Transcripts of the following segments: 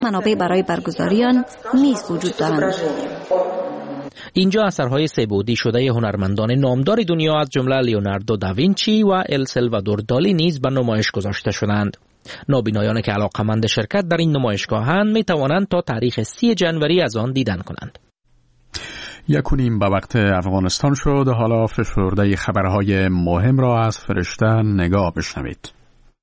منابع برای برگزاری آن نیز وجود دارند. اینجا اثرهای سه‌بعدی شده هنرمندان نامدار دنیا از جمله لیوناردو داوینچی و ال سالوادور دالی نیز به نمایش گذاشته شدند. نابینایان که علاقه‌مند شرکت در این نمایشگاهند می توانند تا تاریخ 30 جنوری از آن دیدن کنند. 1:30 به وقت افغانستان شد. حالا فشرده خبرهای مهم را از فرشته نگاه بشنوید.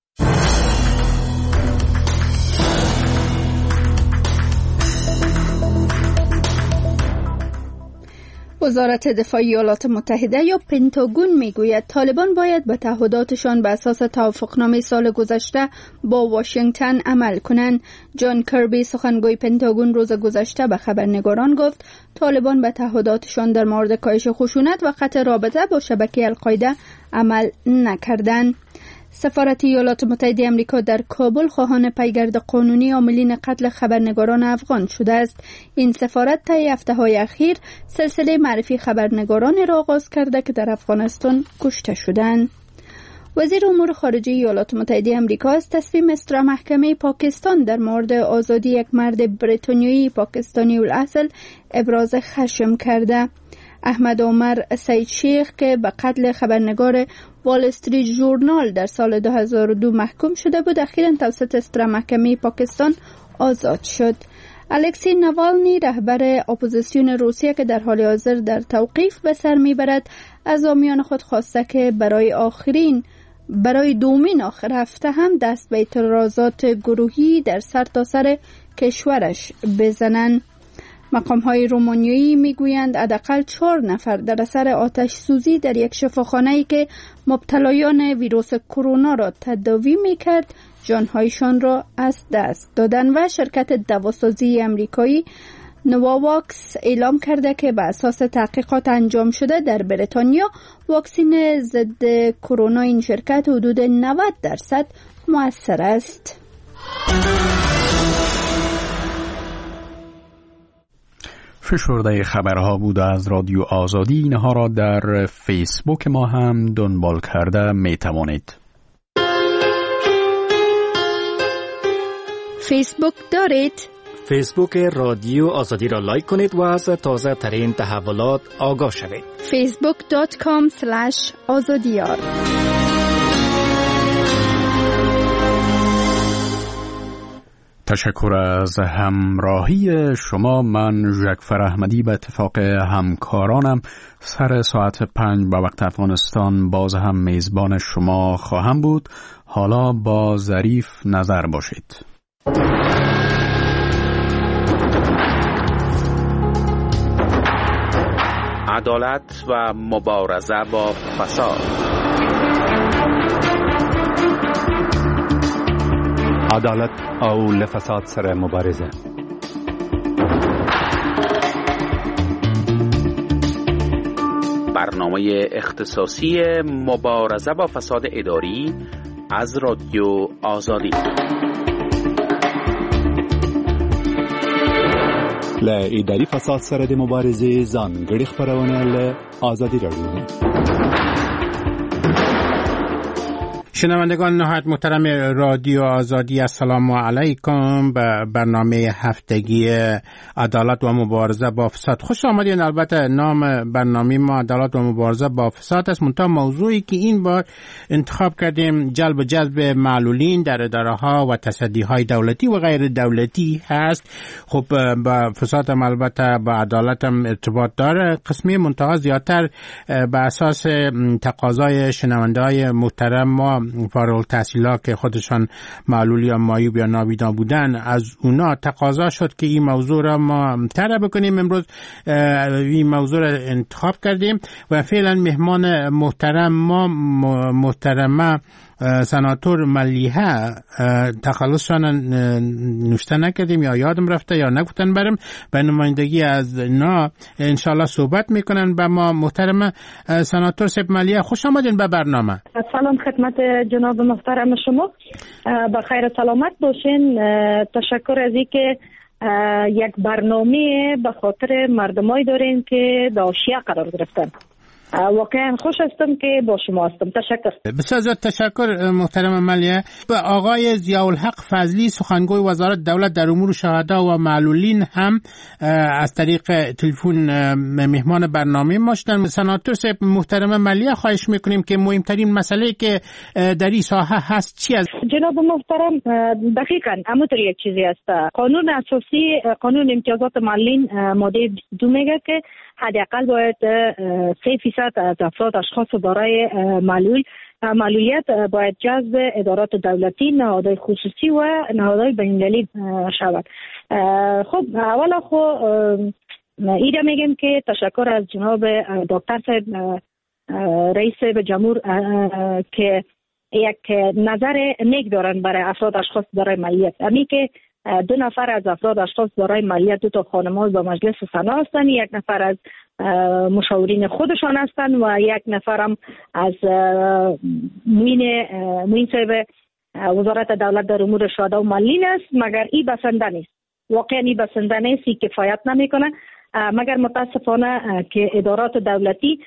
وزارت دفاع ایالات متحده یا پنتاگون میگوید طالبان باید به تعهداتشان به اساس توافقنامه سال گذشته با واشنگتن عمل کنند. جان کربی سخنگوی پنتاگون روز گذشته به خبرنگاران گفت طالبان به تعهداتشان در مورد کاهش خشونت و قطع رابطه با شبکه القاعده عمل نکردند. سفارت ایالات متحده آمریکا در کابل خواهان پیگرد قانونی عاملین قتل خبرنگاران افغان شده است. این سفارت طی هفته‌های اخیر سلسله معرفی خبرنگاران را آغاز کرده که در افغانستان کشته شدند. وزیر امور خارجه ایالات متحده آمریکا از تصمیم اصلاح محکمه پاکستان در مورد آزادی یک مرد بریتانیایی پاکستانی الاصل ابراز خشم کرده. احمد عمر سید شیخ که به قتل خبرنگار وال استریت ژورنال در سال 2002 محکوم شده بود اخیراً توسط اصلاح محکمه پاکستان آزاد شد. الکسی ناوالنی رهبر اپوزیسیون روسیه که در حال حاضر در توقیف به سر میبرد از حامیان خود خواسته که برای دومین آخر هفته هم دست به اعتراضات گروهی در سرتاسر کشورش بزنند. مقام‌های رومانیایی میگویند حداقل 4 نفر در اثر آتش سوزی در یک شفاخانه‌ای که مبتلایان ویروس کرونا را تداوی میکرد جانهایشان را از دست دادند و شرکت دواسازی امریکایی نوواواکس اعلام کرده که به اساس تحقیقات انجام شده در بریتانیا واکسن ضد کرونا این شرکت حدود 90% مؤثر است. فشرده خبرها بود از رادیو آزادی. اینها را در فیسبوک ما هم دنبال کرده می توانید. فیسبوک دارید؟ فیسبوک رادیو آزادی را لایک کنید و از تازه ترین تحولات آگاه شوید. facebook.com/azadiyar. تشکر از همراهی شما. من ژکفر احمدی به اتفاق همکارانم سر ساعت 5 به وقت افغانستان باز هم میزبان شما خواهم بود. حالا با ظریف نظر باشید. عدالت و مبارزه با فساد. عدالت او لفساد سره مبارزه. برنامه اختصاصی مبارزه با فساد اداری از رادیو آزادی. ل اداری فساد سره د مبارزې ځانګړي خبرونه له آزادی رادیو. شنوندگان نهایت محترم رادیو آزادی، السلام علیکم به برنامه هفتگی عدالت و مبارزه با فساد خوش آمدین. البته نام برنامه ما عدالت و مبارزه با فساد است، منتها موضوعی که این بار انتخاب کردیم جذب معلولین در اداره ها و تصدی های دولتی و غیر دولتی هست. خب با فساد هم البته با عدالت هم ارتباط داره. قسمی منتها زیادتر به اساس تقاضای شنونده های محترم ما فارغ التحصیلات که خودشان معلول یا معیوب یا نابینا بودن، از اونا تقاضا شد که این موضوع را ما طرح بکنیم. امروز این موضوع را انتخاب کردیم و فعلا مهمان محترم ما محترمه سناتور ملیحه، تخلصشان نوشته نکردیم یا یادم رفته یا نگفتن برم، به نمایندگی از اینا انشالله صحبت میکنن با ما. محترم سناتور سپ ملیحه، خوش آمدین به برنامه. سلام خدمت جناب محترم شما، با خیر سلامت باشین. تشکر از اینکه یک برنامه به خاطر مردمای دارین که داشیه قرار گرفتن. واقعا خوش هستم که با شما هستم. تشکر. بسیار زیاد تشکر محترم ملیه. به آقای ضیاءالحق فضلی سخنگوی وزارت دولت در امور شهدا و معلولین هم از طریق تلفن مهمان برنامه ما شدن. سناتور صاحب محترم ملیه، خواهش میکنیم که مهمترین مسئله که در این ساحه هست چی است؟ جناب محترم، دقیقاً همونطور یک چیزی است. قانون اساسی قانون امتیازات معلولین ماده 2 میگه که حداقل باید 3% از افراد اشخاص دارای معلولیت باید جذب ادارات دولتی، نهادهای خصوصی و نهادهای بین‌المللی شود. خب اولا ایده میگم که تشکر از جناب دکتر صاحب رئیس جمهور که یک نظر نیک دارن برای افراد اشخاص دارای معلولیت. امی که 2 نفر از افراد اشخاص دارای معلولیت 2 تا خانم‌ها با مجلس سنا هستند، 1 نفر از مشاورین خودشان هستند و 1 نفر هم از معین صاحب وزارت دولت در امور شهدا و معلولین است. مگر این بسنده نیست، واقعا این بسنده نیست، کفایت نمیکنه. مگر متاسفانه که ادارات دولتی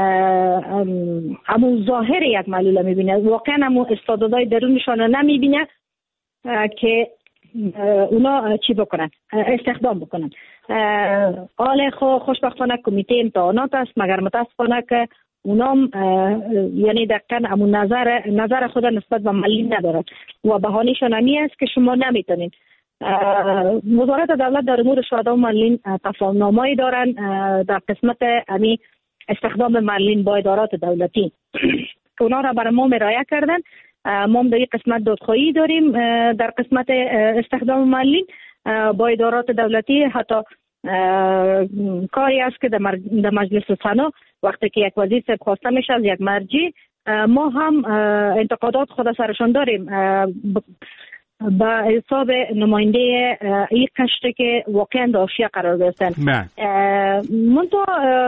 همون ظاهر یک معلول میبینه، واقعا همون استعدادهای درونشان نمیبینه که اونا چی بکنن، استخدام بکنن. حال خوشبختانه کمیته امتحانات است، مگر متاسفانه که اونا یعنی دقیقا همون نظر خود نسبت به معلولین ندارد و بهانه‌شان همی است که شما نمیتونین. وزارت دولت در امور شهدا و معلولین تفاهم‌نامه‌ای دارن در قسمت امی استخدام معلولین با ادارات دولتی که اونا را برای ما مراجعه کردن. ما در این قسمت دادخواهی داریم در قسمت استخدام معلولین با ادارات دولتی. حتی کاری است که در مجلس سنا وقتی که یک وزیر صاحب خواسته میشه از یک مرجع، ما هم انتقادات خود سرشان داریم با حساب نماینده این قشری که واقعا داشیه قرار گرفتن. منتها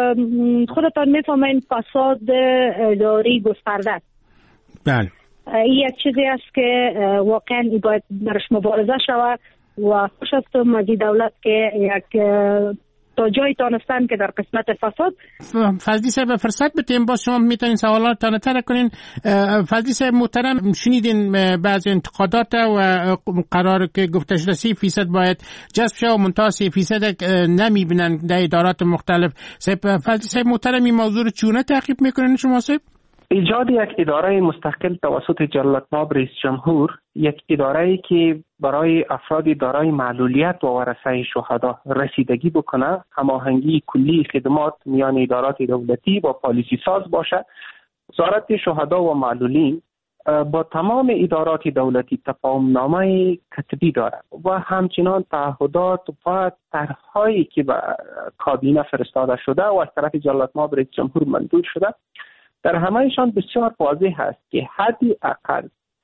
خودتان میفهمین فساد اداری گسترده است. بله. این یک چیزی است که واقعا باید برش مبارزه شود و خوش هستم از دولت که یک تا جایی تانستن که در قسمت فساد. فضلی صاحب فرصت بتیم باز شما میتونین سوالات تر کنین. فضلی صاحب محترم، شنیدین بعضی انتقادات و قرار که گفته شده 3% باید جذب شه و منتها 3% نمیبینن در ادارات مختلف. فضلی صاحب محترم این موضوع رو چونه تعقیب میکنین شما صاحب؟ ایجاد یک اداره مستقل توسط جلالتمآب رئیس جمهور، یک اداره‌ای که برای افراد دارای معلولیت و ورثه شهدا رسیدگی بکنه، هماهنگی کلی خدمات میان ادارات دولتی با پالیسی ساز باشه. وزارت شهدا و معلولین با تمام ادارات دولتی تفاهم‌نامه کتبی دارد و همچنان تعهدات و طرح‌هایی که به کابینه فرستاده شده و از طرف جلالتمآب رئیس جمهور منظور شده، در همه‌شان بسیار واضح است که حدی اقل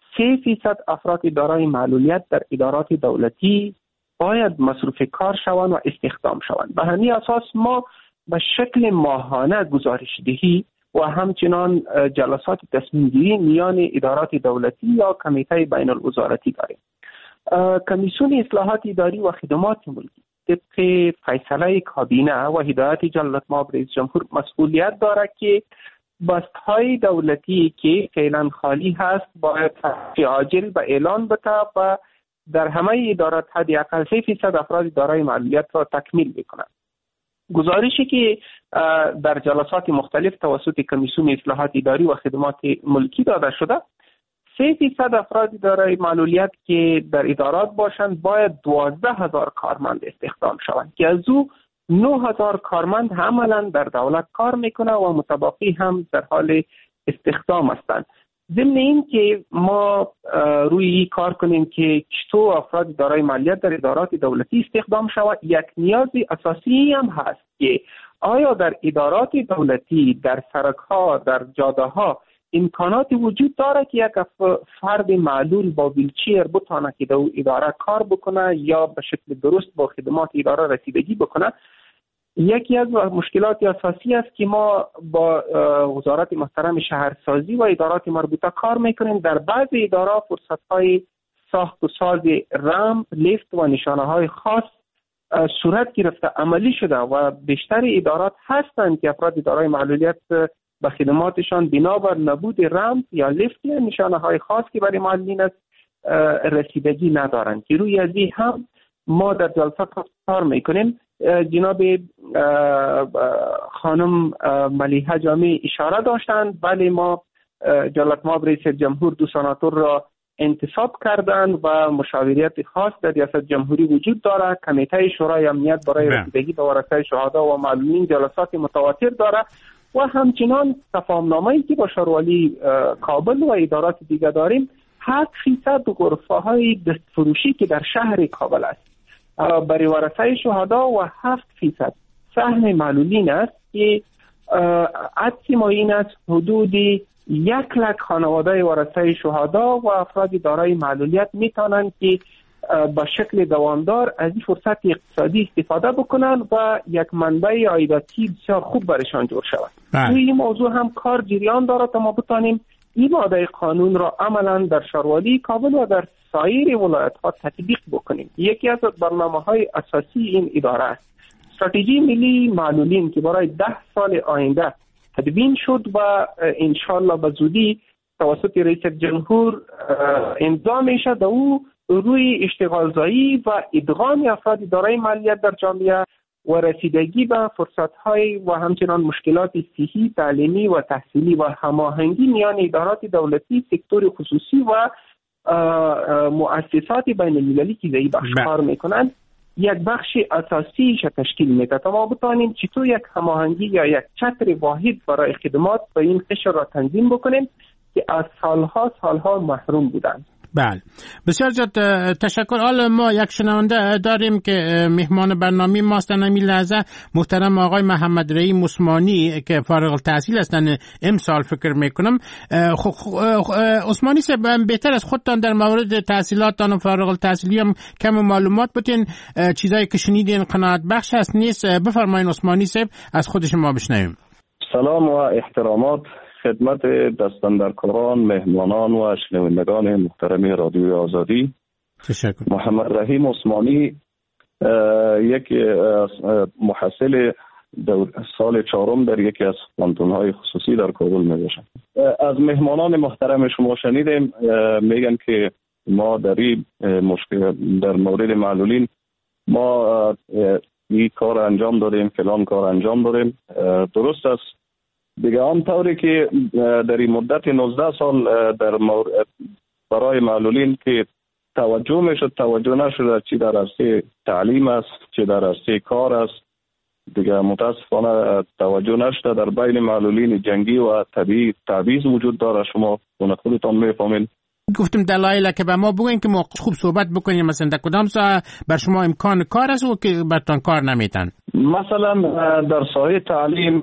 3% افراد دارای معلولیت در ادارات دولتی باید مصروف کار شوند و استخدام شوند. به همین اساس ما به شکل ماهانه گزارش دهی و همچنان جلسات تصمیم گیری میان ادارات دولتی یا کمیته بین الوزارتی داریم. کمیسیون اصلاحات اداری و خدمات ملکی طبق فیصله کابینه و هدایت جلالتمآب رئیس جمهور مسئولیت دارد که بست‌های دولتی که فعلا خالی هست باید عاجل به اعلان بده و در همه ادارات حداقل 3% افراد دارای معلولیت را تکمیل بکنند. گزارشی که در جلسات مختلف توسط کمیسیون اصلاحات اداری و خدمات ملکی داده شده، 3% افراد دارای معلولیت که در ادارات باشند باید 12,000 کارمند استخدام شوند که از او 9,000 کارمند عملا در دولت کار میکنه و متبقی هم در حال استخدام هستند. ضمن این که ما روی کار کنیم که چطور افراد دارای معلولیت در ادارات دولتی استخدام شود، یک نیاز اساسی هم هست که آیا در ادارات دولتی، در سرک‌ها، در جاده‌ها امکانات وجود داره که یک فرد معلول با ویلچیر بتونه که در اداره کار بکنه یا به شکل درست با خدمات اداره رسیدگی بکنه. یکی از مشکلات اساسی است که ما با وزارت محترم شهرسازی و ادارات مربوطه کار میکنیم. در بعضی ادارات فرصت‌های ساخت و ساز رمپ، لیفت و نشانه‌های خاص صورت گرفته، عملی شده و بیشتر ادارات هستند که افراد دارای معلولیت به خدماتشان بنابر نبود رمز یا لیفت یا نشانه های خاص که برای معلولین است رسیدگی ندارند که روی ازی هم ما در جلسه کار میکنیم. جناب خانم ملیحه جامی اشاره داشتند، بله ما جلالت مآب رئیس جمهور 2 سناتور را انتصاب کردند و مشاوریت خاص در ریاست جمهوری وجود دارد. کمیته شورای امنیت برای رسیدگی به ورثه شهدا و معلولین جلسات متواتر دارد و همچنان تفاهم‌نامه‌ای که با شاروالی کابل و ادارات دیگر داریم 7% غرفه‌های دستفروشی که در شهر کابل است برای ورثه شهدا و 7% سهم معلولین است که عدد ما این است حدود 100,000 خانواده ورثه شهدا و افراد دارای معلولیت میتونند که با شکل دوامدار از این فرصت اقتصادی استفاده بکنند و یک منبع عایداتی بسیار خوب برشان جور شود. روی این موضوع هم کار جریان دارد تا ما بتانیم این ماده قانون را عملا در شاروالی کابل و در سایر ولایت ها تطبیق بکنیم. یکی از برنامه‌های اساسی این اداره است استراتژی ملی معلولین که برای 10 سال آینده تدوین شد و انشالله به زودی توسط رئیس جمهور امضا میشد و او روی اشتغالزایی و ادغام افراد دارای معلولیت در جامعه و رسیدگی به فرصت‌های و همچنان مشکلات صحی، تعلیمی و تحصیلی و هماهنگی میان ادارات دولتی، سکتور خصوصی و مؤسسات بین المللی که زیر بخش کار میکنند یک بخش اساسی تشکیل میده تا ما بتانیم چطور یک هماهنگی یا یک چتر واحد برای خدمات به این قشر را تنظیم بکنیم که از سالها محروم بودند. بله بسیار زیاد تشکر. حالا ما یک شنونده داریم که مهمان برنامه ماست در این لحظه، محترم آقای محمد رحیم عثمانی که فارغ التحصیل هستن امسال فکر میکنم. عثمانی صاحب بهتر از خودتان در مورد تحصیلاتتان و فارغ التحصیلی هم کم معلومات بتین، چیزایی که شنیدین قناعت بخش هست نیست؟ بفرمایید عثمانی صاحب از خود شما بشنویم. سلام و احترامات خدمت دستاندرکاران، مهمانان و شنوندگان محترم رادیوی آزادی. تشکر. محمد رحیم عثمانی یک محصل سال 4 در یکی از پانتون‌های خصوصی در کابل میباشم. از مهمانان محترم شما شنیدیم میگن که ما در مورد معلولین ما این کار انجام دادیم، فلان کار انجام دادیم. درست است دیگه. آنطوری که در این مدت 19 سال برای معلولین که توجه میشد توجه نشد، چی در عرصه تعلیم است چی در عرصه کار است، دیگه متاسفانه توجه نشده. در بین معلولین جنگی و طبیعی تعویض وجود داره، شما خودتان میفهمین. گفتم دلایل که به ما بگوین که ما خوب صحبت بکنیم، مثلا در کدام ساحه بر شما امکان کار است و که برتان کار نمیتن؟ مثلا در ساحه تعلیم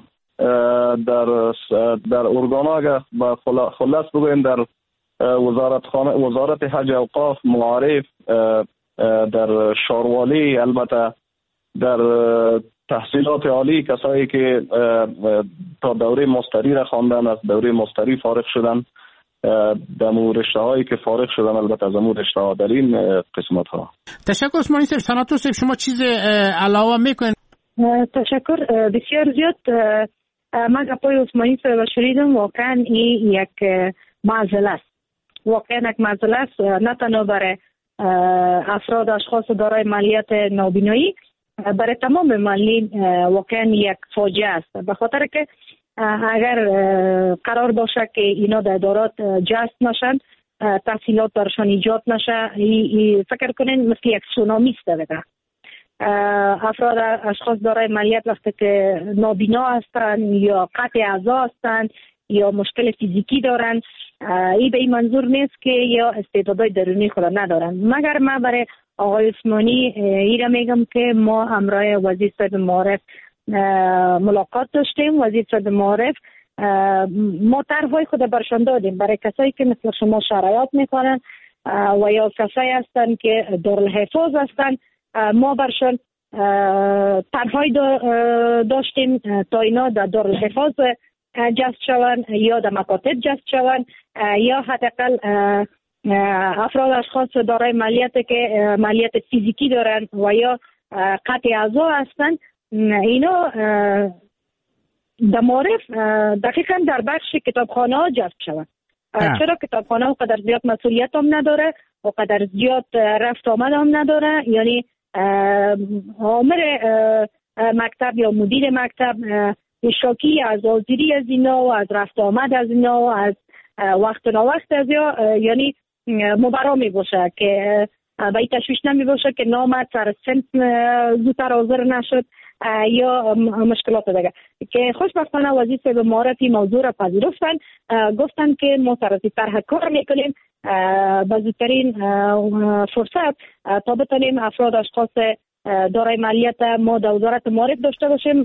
در ارگانا اگر خلاص بگویم در وزارت حج اوقاف، معارف، در شاروالی، البته در تحصیلات عالی کسایی که تا دوره ماستری را خواندن از دوره ماستری فارغ شدن، در رشته هایی که فارغ شدن البته از امور رشته ها در این قسمت ها. تشکر عثمانی صاحب. سناتور صاحب شما چیز علاوه میکنید؟ تشکر بسیار زیاد. من گپای عثمانی صاحب شنیدم، واقعا این یک معضله است. واقعا یک معضله است، نه تنها برای افراد اشخاص دارای معلولیت نابینایی، برای تمام معلولین واقعا یک فاجعه است. به خاطر که اگر قرار باشه که اینا در ادارات جذب نشن، تحصیلات برشان ایجاد نشه، فکر کنین مثل یک سونامی است دیگه. افراد اشخاص دارای معلولیت وقتی که نابینا هستند یا قطع اعضا هستند یا مشکل فیزیکی دارن، این به این منظور نیست که یا استعدادهای درونی خود ندارن. مگر من برای آقای عثمانی این را میگم که ما همراه وزیر صاحب معارف ملاقات داشتیم. وزیر صاحب معارف ما طرح‌های خود برشان دادیم برای کسایی که مثل شما شرایط میکنن و یا کسایی هستن که دارالحفاظ هستن. ما برشان طرح‌های داشتیم تا اینا در دارالحفاظ جذب شوند یا در مکاتب جذب شوند یا حداقل افراد اشخاص دارای معلولیت که معلولیت فیزیکی دارن و یا قطع اعضا هستند، اینا در معارف دقیقاً در بخش کتابخانه ها جذب شود. چرا کتابخانه ها قدر زیاد مسئولیت هم نداره و قدر زیاد رفت آمد هم نداره، یعنی آمر مکتب یا مدیر مکتب اشتراکی از حاضری از اینا و از رفت آمد از اینا و از وقت ناوقت از یعنی مبرا می باشه که به این تشویش نمی باشه که نامد سر سنت زودتر حاضر نشد یا مشکلات دیگه که خوشبختانه وزیر صاحب معارفی موضوع را پذیرفتن، گفتن که ما سر از طرح کار میکنیم به زودترین فرصت تا بتونیم افراد اشخاص دارای مالیت ما در وزارت معارف داشته باشیم،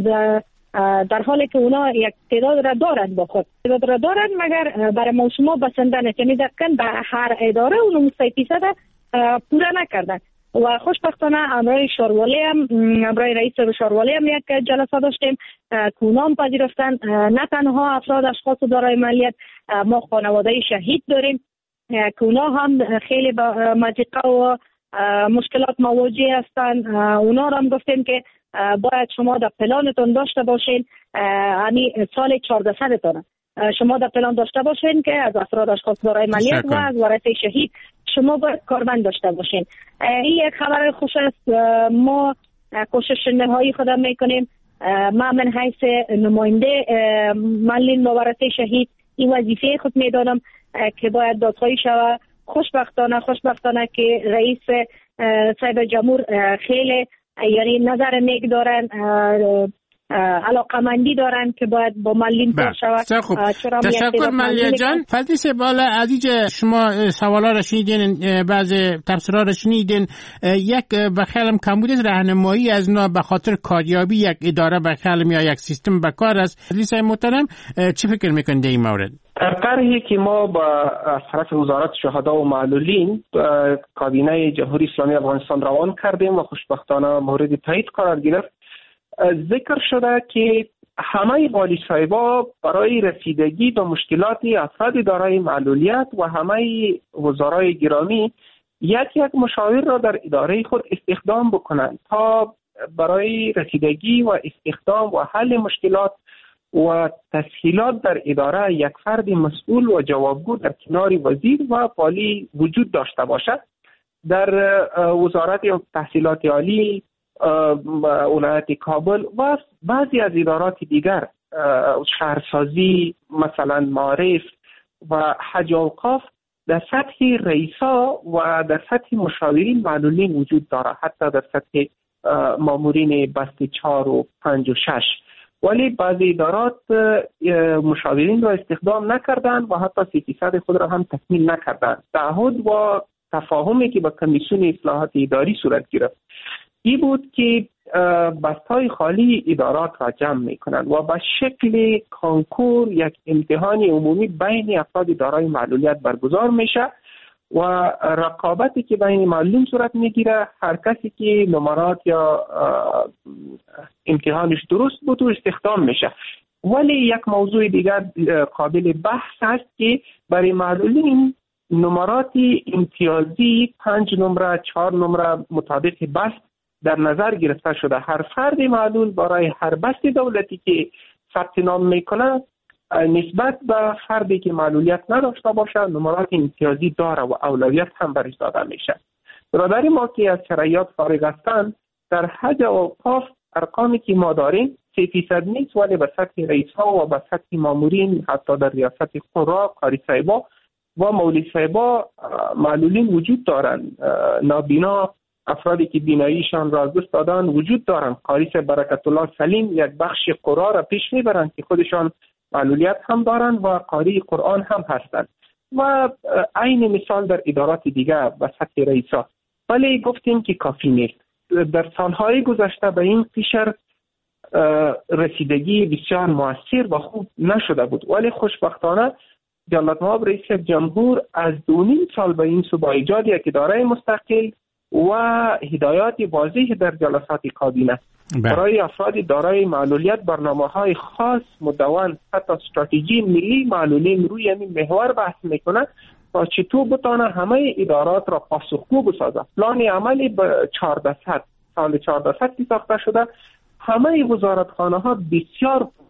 در حالی که اونا یک تعداد را دارند با خود تعداد را دارند مگر برای ما شما بسنده نکنید دقیقاً به هر اداره اونو 3% پورا نکردن. و خوشبختانه امرای شاروالی هم امرای رئیس شاروالی هم یک جلسه داشتیم که اونا هم پذیرفتن نه تنها افراد اشخاص دارای مالیت، ما خانواده شهید داریم که اونا هم خیلی با مضیقه و مشکلات مواجه هستند. اونا رو هم گفتیم که باید شما در پلانتون داشته باشین، یعنی سال 1400 تونه شما در پلان داشته باشین که از افراد اشخاص دارای مالیت و از ورثه شهید شما باید کارمند داشته باشین. این یک خبر خوش است. ما کوشش نهایی خودم میکنیم. من حیث نماینده معلم و ورثه شهید این وظیفه خود میدانم که باید دادخواهی شود. خوشبختانه که رئیس صاحب جمهور خیلی یعنی نظر نیک دارن، علاقمندی دارن که باید با معلم کار شود. تشکر ملیه جان. فلتی سباله عزیز شما سوالا را شنیدین، بعض تفسیرها را شنیدین. یک بخیالم کمبود راهنمایی از نا به خاطر کاریابی یک اداره بخیالم یا یک سیستم بکار است. لیسای محترم چی فکر میکنید این مورد؟ در طرحی که ما از طرف وزارت شهدا و معلولین کابینه جمهوری اسلامی افغانستان روان کردیم و خوشبختانه مورد تایید قرار گرفت، ذکر شده که همه والی صاحبا برای رسیدگی به مشکلات افراد دارای معلولیت و همه وزرای گرامی یک مشاور را در اداره خود استخدام بکنند تا برای رسیدگی و استخدام و حل مشکلات و تسهیلات در اداره یک فرد مسئول و جوابگو در کنار وزیر و والی وجود داشته باشد. در وزارت تحصیلات عالی، ولایت کابل و بعضی از ادارات دیگر، شهرسازی، مثلا معارف و حج و اوقاف، در سطح رئیسا و در سطح مشاورین معلولین وجود دارد، حتی در سطح مامورین بست 4 و 5 و 6. ولی بعضی ادارات مشاورین را استخدام نکردند و حتی 3% خود را هم تکمیل نکردند. تعهد و تفاهمی که با کمیسیون اصلاحات اداری صورت گرفت این بود که بستهای خالی ادارات را جمع میکنند و به شکل کانکور یک امتحان عمومی بین افراد دارای معلولیت برگزار میشه و رقابتی که بین معلولین صورت میگیره، هر کسی که نمرات یا امتحانش درست بود و استخدام میشه. ولی یک موضوع دیگر قابل بحث هست که برای معلولین نمرات امتیازی 5 نمره 4 نمره مطابق بست در نظر گرفته شده. هر فرد معلول برای هر بست دولتی که ثبت نام میکنه نسبت به فردی که معلولیت نداشته باشه نمرات امتیازی داره و اولویت هم برش داده میشه. برادری ما که از شرایط فارغ هستند در حج و اوقاف ارقامی که ما داریم 3% نیست، ولی به سطح رئیس‌ها و به سطح مامورین، حتی در ریاست قرا، قاری صاحبا و مولی صاحبا معلولین وجود دارند. نابینا، افرادی که بیناییشان را از دست دادن وجود دارند. قاری صاحب برکت الله سلیم یک بخش قرا را پیش میبرند که خودشان معلولیت هم دارند و قاری قرآن هم هستند و عین مثال در ادارات دیگر و سطح رئیسا. ولی گفتیم که کافی نیست. در سالهای گذشته به این قشر رسیدگی بسیار موثر و خوب نشده بود، ولی خوشبختانه جلالت مآب رئیس جمهور از 2.5 سال به این سو با ایجاد یک اداره مستقل و هدایات واضح در جلسات کابینه برای افراد دارای معلولیت برنامه‌های خاص مدون، حتی استراتژی ملی معلولین روی این محور بحث میکنه تا چطور بتونه همه ادارات را پاسخگو بسازه. پلان عملی به 1400 سال 1400 ساخته شده. همه وزارتخانه ها بسیار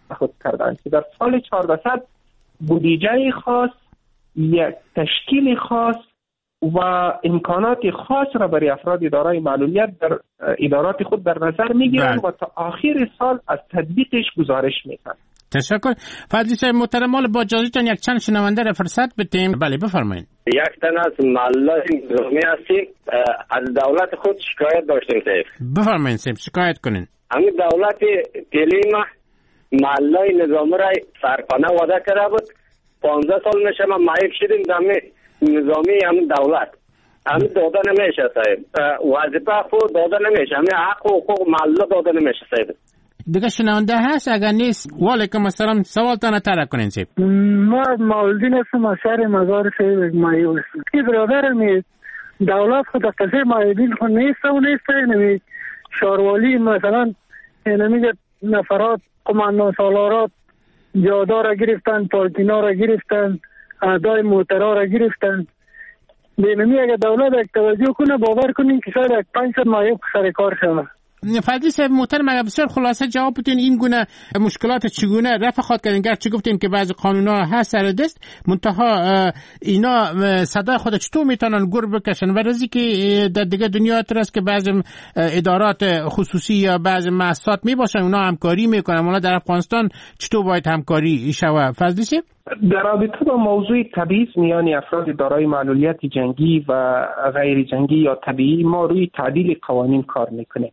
خود کردند که در سال 1400 بودجه خاص، یک تشکیل خاص و امکانات خاص را برای افراد دارای معلولیت در ادارات خود در نظر میگیرند و تا آخر سال از تطبیقش گزارش میدن. تشکر. فضلی صاحب محترم، مال با اجازهتون یک چند شنونده را فرصت بدیم. بله بفرمایید. یک تن از معلولان نظامی هستیم، از دولت خود شکایت داشتیم صاحب. بفرمایید صاحب، شکایت کنین. همین دولت تلیم معلولان نظامی را سرپناه وعده کرده بود. 15 سال میشه ما معیب شدیم در نظامی همین دولت. همین داده نمیشه صاحب، وظیفه خود داده نمیشه، همین حق و حقوق معلولان داده نمیشه صاحب. دیگه شنونده هست؟ اگر نیست وعلیکم السلام، سوال تانه طرح کنین صاحب. ما مولدین هستم از شهر مزار صاحب مایو هستم. که برادرم دولت خود قضیه مایبین خود نیست و نیست، نمی شاروالی مثلا نمیگه نفرات قماندان سالارات جادا را گرفتن، پارکینا را گرفتن، اعدای موترها را گرفتن. نمی اگر دولت یک توجه کنه باور کنین که شاید یک 500 مایب سر کار شود. فضلی صاحب محترم، اگر بسیار خلاصه جواب بدین این گونه مشکلات چگونه رفع خواهد کردن؟ گرچه گفتیم که بعضی قانون‌ها هست سر دست، منتها اینا صدای خود چطور میتونن گور بکشن؟ و رازی که در دیگه دنیا است که بعضی ادارات خصوصی یا بعضی مؤسسات میباشن اونا همکاری میکنن، اونا در افغانستان چطور باید همکاری شود؟ فضلی صاحب در رابطه با موضوع تبعیض میان افراد دارای معلولیت جنگی و غیر جنگی یا طبیعی، ما روی تعدیل قوانین کار میکنیم.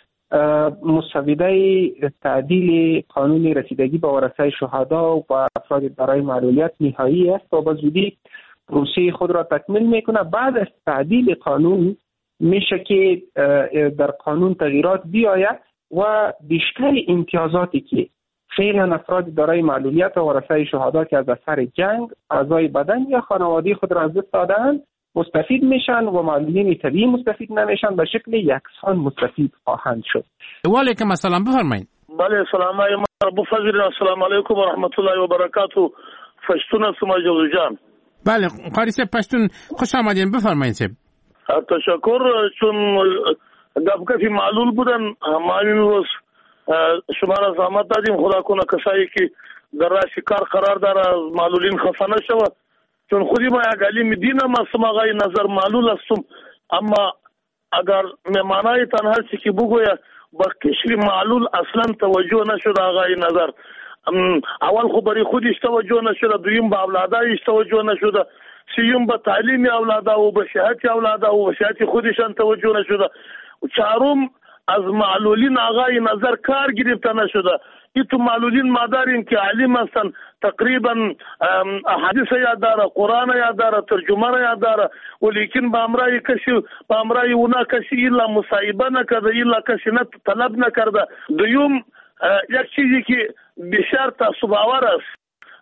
مسوده تعدیل قانون رسیدگی به ورثه شهدا و افراد دارای معلولیت نهایی است و به زودی پروسه خود را تکمیل میکنه. بعد از تعدیل قانون میشه که در قانون تغییرات بیاید و بیشتر امتیازاتی که فعلا افراد دارای معلولیت و ورثه شهدا که از اثر جنگ اعضای بدن یا خانواده خود را از دست دادند مستفید میشن و معلولین طبیعی مستفید نمیشن، به شکل یکسان مستفید خواهند شد. وعلیکم السلام، بفرمایید. بله سلام علیکم ابو فضل، السلام علیکم و رحمت الله و برکاته. پشتون هستم جوزی جان. بله قاری صاحب پشتون، خوش آمدین، بفرمایید صاحب. تشکر. چون گفتی معلول بودن ما این روز شما را زحمت دادیم، خدا کنه کسایی که در رأس کار قرار داره معلولین خفه نشود، چون خودی ما یک علیم دینم هستم، آقای نظر معلول هستم، اما اگر مهمانای تن هستی که بگویه با کشور معلول اصلا توجه نشده آقای نظر. اول خو برای خودش توجه نشده، دویم به اولادایش توجه نشده، سیوم به تعلیم اولاده و به صحت اولاده و به صحت خودشان توجه نشده، چهارم از معلولین آقای نظر کار گرفته نشده. این تو معلولین ما داریم که علیم هستن، تقریبا حدیث یاد داره، قرآن یاد داره، ترجمه یاد داره، ولیکن به امرای اونا کسی ایلا مصاحبه نکرده، ایلا کسی طلب نکرده. دوم یک چیزی که بسیار تعصب آور است،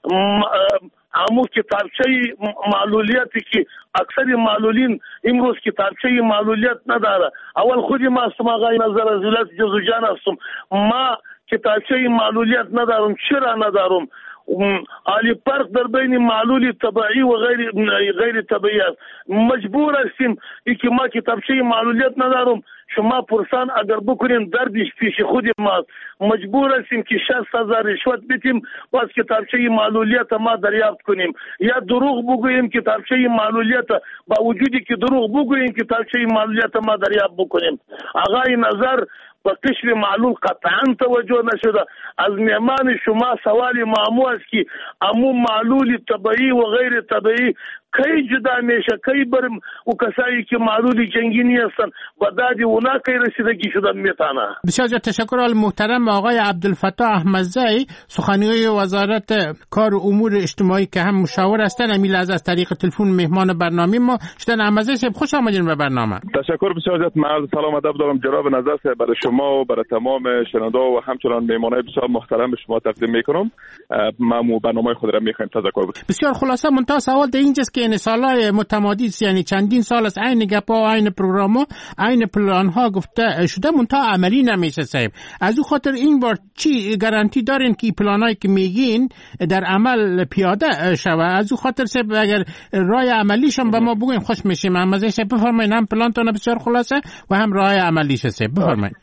همون کتابچه معلولیتی که اکثر معلولین امروز کتابچه معلولیت نداره. اول خودی ما هستم آقای نظر از ولایت جوزجان هستم، ما کتابچه معلولیت ندارم. چرا ندارم؟ عالی فرق در بین معلول طبیعی و غیر طبیعی است. مجبور هستیم ای که ما کتابچه معلولیت ندارم، شما پرسان اگر بکنین دردش پیش خود ما، مجبور هستیم که 60,000 رشوت بدیم باز کتابچه معلولیت ما دریافت کنیم، یا دروغ بگوییم کتابچه معلولیت، با وجودی که دروغ بگوییم کتابچه معلولیت ما دریافت بکنیم. آقای نظر با قشر معلول قطعا توجه نشده. از مهمان شما سوال معمول است که امو معلول طبیعی و غیر طبیعی کی جدا میشه، کی برم و کسایی که معلول جنگی نیستن با دادی اونا کی رسیدگی شدن میتونه. بسیار تشکر. محترم آقای عبدالفتاح احمدزی، سخنگوی وزارت کار و امور اجتماعی که هم مشاور هستن، امیل از طریق تلفن مهمان برنامه ما شدن. احمدزی صاحب خوش آمدین به برنامه. تشکر بسیار زیاد. من سلام ادب دارم جناب نظر صاحب برای شما و برای تمام شنونده و همچنان مهمانای بسیار محترم به شما تقدیم میکنم. ما برنامه خود را میخوایم تذکر بدیم. بسیار خلاصه منتها سوال در اینجاست که این سالهای متمادی یعنی چندین سال از عین گپا و عین پروگرام عین پلان ها گفته شده منتها عملی نمیشه صاحب. از او خاطر این بار چی گارانتی دارین که پلانایی که میگین در عمل پیاده شوه؟ از او خاطر صاحب اگر راه عملیشون به ما بگین خوش میشیم. احمدزی صاحب بفرمایید، هم پلانتون بسیار خلاصه و هم راه عملیش صاحب بفرمایید.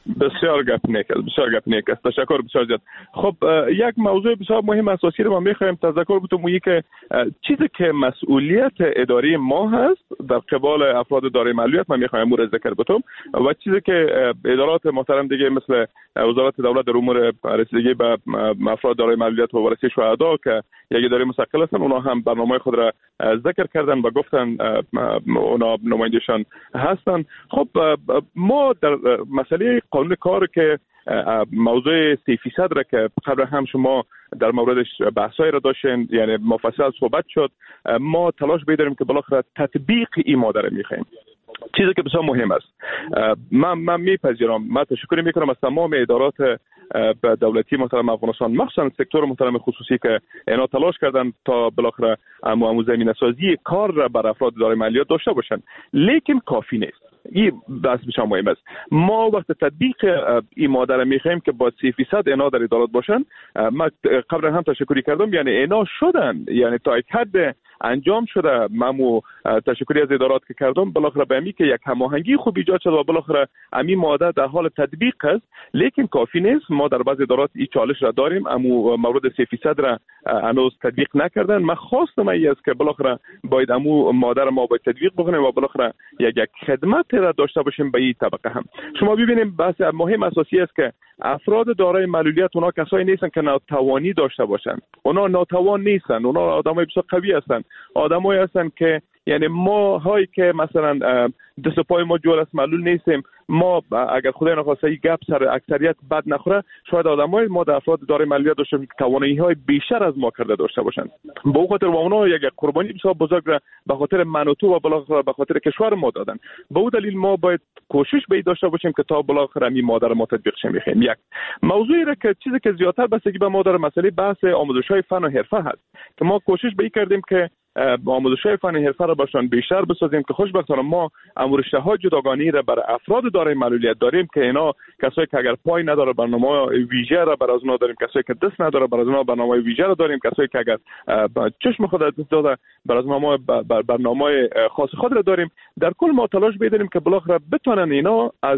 بسیار گپ نیک است. تشکر بسیار زیاد. خب یک موضوع بسیار مهم اساسی رو ما می‌خوایم تذکر بتونیم که چیزی که مسئولیت اداری ما هست در قبال افراد دارای معلولیت ما می‌خوایم امور ذکر بتونم و چیزی که ادارات محترم دیگه مثل وزارت دولت در امور رسیدگی به افراد دارای معلولیت و وارثی شهدا که یک اداره مستقل هستن اونها هم برنامه خود را ذکر کردن و گفتن اونا نمایندشان هستن. خب ما در مسئله قانون کار که موضوع 3% را که قبل هم شما در موردش بحثای را داشتین یعنی مفصل صحبت شد، ما تلاش بیداریم که بالاخره تطبیق این ماده را میخوایم، چیزی که بسیار مهم است. من میپذیرم، من تشکر میکنم از تمام ادارات دولتی محترم افغانستان مخصوصا سکتور محترم خصوصی که اینا تلاش کردن تا بالاخره زمینه سازی کار را بر افراد دارای معلولیت داشته باشن، لیکن کافی نیست. این بحث بسیار مهم است. ما وقت تطبیق این ماده را میخوایم که با 3% اینا در ادارات باشن. ما قبل هم تشکری کردم، یعنی اینا شدن، یعنی تا یک حد انجام شده. مامو تشکری از ادارات که کردم بالاخره به امی که یک هماهنگی خوب ایجاد شد و بالاخره امی ماده در حال تطبیق است، لیکن کافی نیست. ما در بعض ادارات این چالش را داریم، امو مورد 3% را هنوز تطبیق نکردن. من خواستم است که بالاخره باید امو ماده را ما باید تطبیق بکنیم و بالاخره یک خدمت را داشته باشیم به این طبقه هم. شما ببینیم بحث مهم اساسی است که افراد دارای معلولیت اونا کسایی نیستن که ناتوانی داشته باشن، اونا ناتوان نیستن، اونا آدمای بسیار قوی هستن، آدمایی هستن که یعنی ما هایی که مثلا دست پای ما جور است معلول نیستیم، ما اگر خدای نخواسته این گپ سر اکثریت بد نخوره شاید آدمای ما در افراد دارای معلولیت داشته که توانایی های بیشتر از ما کرده داشته باشن. به اون خاطر اونا یک قربانی بسیار بزرگ را به خاطر من و تو و بالاخره به خاطر کشور ما دادن. به اون دلیل ما باید کوشش به داشته باشیم که تا بالاخره این ماده را ما تطبیق شه. میخوایم یک موضوعی را که چیزی که زیادتر بستگی به ما داره مسئله بحث آموزش‌های فن و حرفه هست که ما کوشش به کردیم که آموزش‌های فن و حرفه را باشن بیشتر بسازیم که خوشبختانه ما امورشته‌های جداگانه را برای افراد دارای معلولیت داریم که اینا کسایی که اگر پای نداره برنامه ویژه را برای اونها داریم، کسایی که دست نداره برای اونها برنامه ویژه را داریم، کسایی که اگر چشم خود از دست داده برای اونها برنامه خاص خود را داریم. در کل ما تلاش بیداریم که بالاخره بتونن اینا از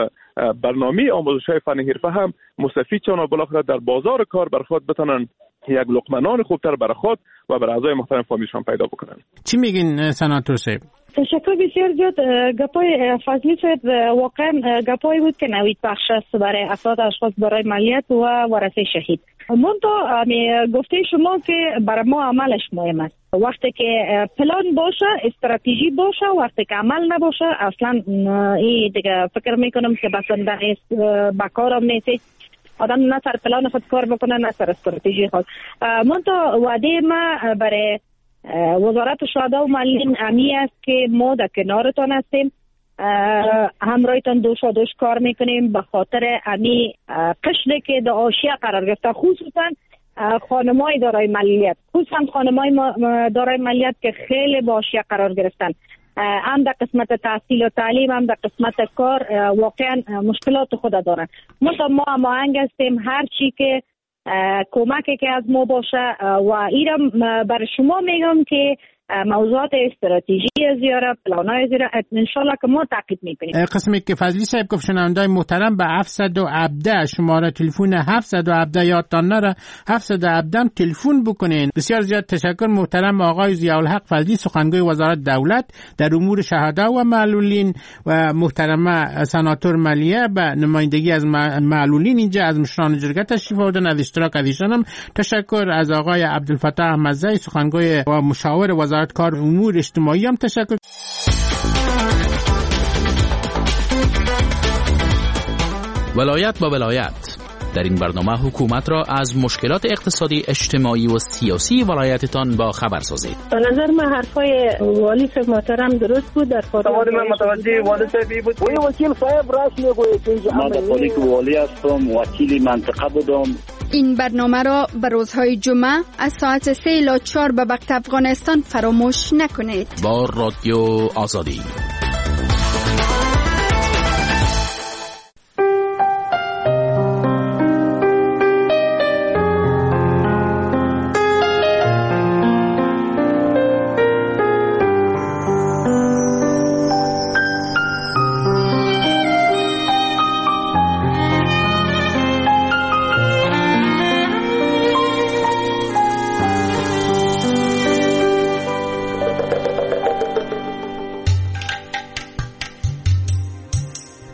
برنامه آموزش‌های فن و حرفه هم مستفید شون و بالاخره در بازار کار بر خود بتونن یک لقمه نان خوبتر برای خود و برای اعضای محترم فامیلشان پیدا بکنن. چی میگین سناتور صاحب؟ تشکر بسیار زیاد. گپای فضلی صاحب واقعا گپایی بود که نوید بخش است برای افراد اشخاص دارای معلولیت و ورثه شهید. منتها گفته شما که برای ما عملش مهم است. وقتی که پلان باشه، استراتژی باشه، وقتی که عمل نباشه اصلا این دیگه فکر میکنم که بسنده نیست، بکارم نیست. آدم نه سر پلان خود کار بکنه نه سر استراتژی خود. منتها وعده ما برای وزارت شهدا و معلولین امی است که ما در کنارتان هستیم، همراهتان دوش کار میکنیم به خاطر امی قشری که در حاشیه قرار گرفته، خصوصا خانمای دارای معلولیت، خصوصا خانمای دارای معلولیت که خیلی با حاشیه قرار گرفتن، هم در قسمت تحصیل و تعلیم هم در قسمت کار واقعا مشکلات خود دارن. ما هماهنگ هستیم، هر چی که کمکی که از ما باشه و ایرم برای شما میگم که موضوعات استراتژی زیاره، پلانای زیاره انشالله که ما تعقیب میکنیم. قسمی که فضلی صاحب گفت شنوندای محترم به 717 شماره تلفن 717 یادتان نره 717 تلفن بکنین. بسیار زیاد تشکر محترم آقای ضیاءالحق فضلی سخنگوی وزارت دولت در امور شهدا و معلولین و محترمه سناتور ملیه به نمایندگی از معلولین اینجا از مشران جرگه تشریف آوردن. از اشتراک از ایشان تشکر. از آقای عبدالفتاح احمدزی سخنگوی و مشاور وزارت کار امور اجتماعی هم تشکر. ولایت با ولایت در این برنامه حکومت را از مشکلات اقتصادی، اجتماعی و سیاسی ولایتتان با خبر سازید. به نظر من حرفای والی صاحب محترم درست بود. در سوال من متوجه والی صاحب بود. وکیل صاحب راست میگوید من در حالی که والی هستم، وکیل منطقه بودم. این برنامه را به روزهای جمعه از ساعت 3 الی 4 به وقت افغانستان فراموش نکنید. با رادیو آزادی.